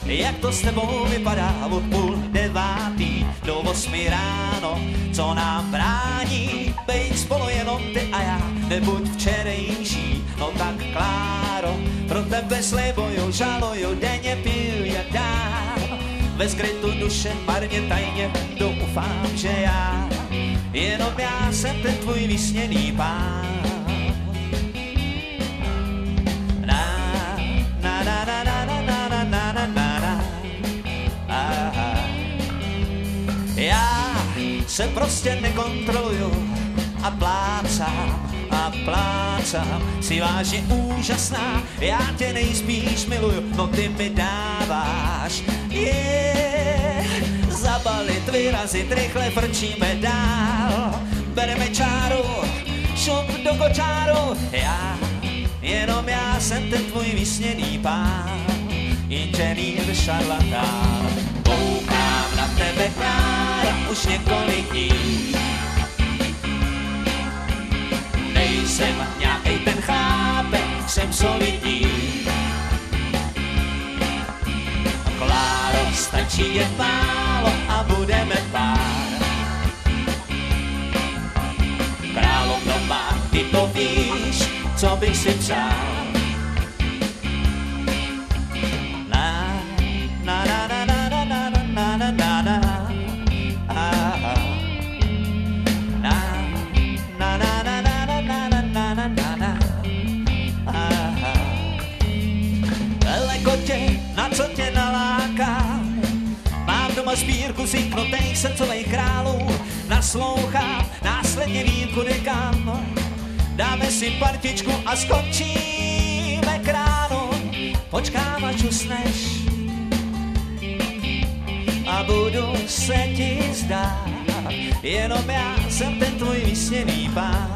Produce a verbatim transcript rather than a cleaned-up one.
jak to s tebou vypadá od půl devátý do osmi ráno, co nám brání bejt spolu jenom ty a já, nebuď včerejší, no tak Kláro, pro tebe slibuju, žaluju, denně piju jak dál, ve skrytu duše marně tajně doufám, že já, jenom já jsem ten tvůj vysněný pán. Já se prostě nekontroluju a plácám a plácám, si vážně úžasná, já tě nejspíš miluju, no ty mi dáváš, yeah, zabalit, vyrazit, rychle frčíme dál, bereme čáru, šup do kočáru, já, jenom já jsem ten tvůj vysněný pán, inženýr šarlatán, koukám na tebe, Klára, už několik dní. Nejsem nějakej ten chápek, jsem solidní. Kláro, stačí jen málo a budeme pár. Královno má, ty to víš, co bych si přál. Na, na, na, na, na, na, na, na, na, na, na. Na co tě naláká? Mám doma sbírku zíknutých srdcových králů, naslouchám, následně vím kudy kam. Dáme si partičku a skončíme k ránu. Počkám, až usneš a budu se ti zdát, jenom já jsem ten tvůj vysněný pán.